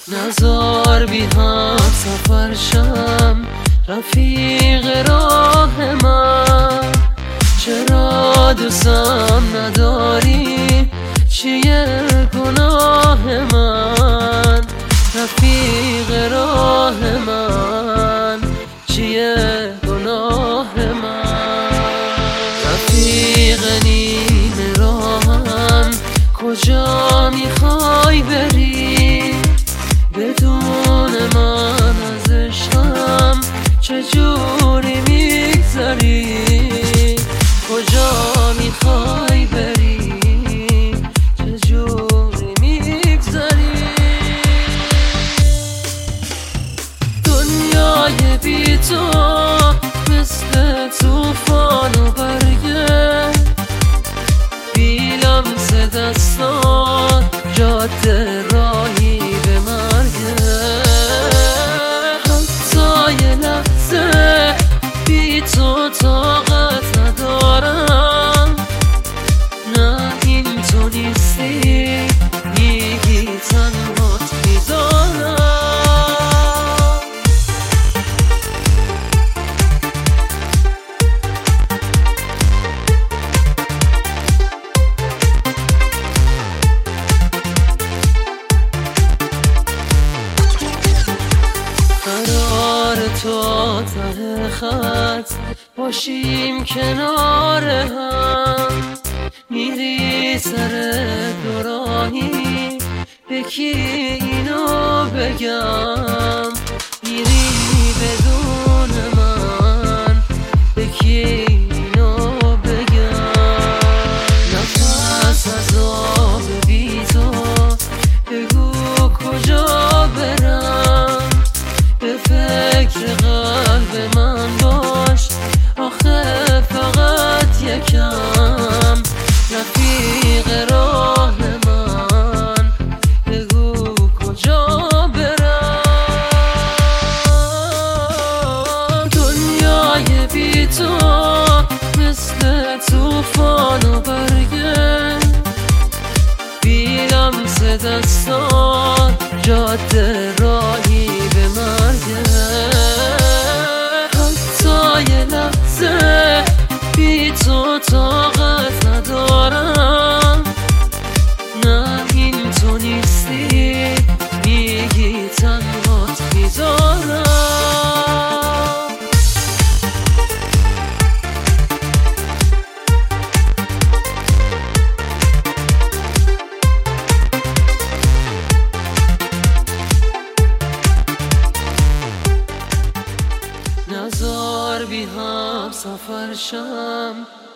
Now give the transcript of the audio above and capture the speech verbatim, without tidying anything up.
نزار بی هم سفر شم رفیق راه من. چرا دوستم نداری چیه گناه من؟ رفیق راه من چیه گناه من؟ رفیق نیمه راهم کجا میخوای بری؟ بدون من از عشقم چجوری میگذری؟ کجا میخوای بری؟ چجوری میگذری؟ دنیای بی تو مثل توفان و برگه، بی لمس دستان جاده راهی به مرگه. حتی یه لحظه بی تو طاقت ندارم. نه این تو نیستی میگی تنهات میذارم. قرار تو ته خط باشیم کنار هم، میری سر دوراهی به کی اینو بگم؟ میری بدون من به کی اینو بگم؟ نفس از آب بی تو بگو کجا برم؟ به فکر قلب من باش آخه فقط یکم. رفیق راه من بگو کجا برم؟ دنیای بی تو مثل توفان و برگه، بی لمس دستان جاده راهی به مرگه. حتی یه لحظه بی تو طاقت ندارم. نه این تو نیستی میگی تنهات میذارم. نزار بی هم سفر شم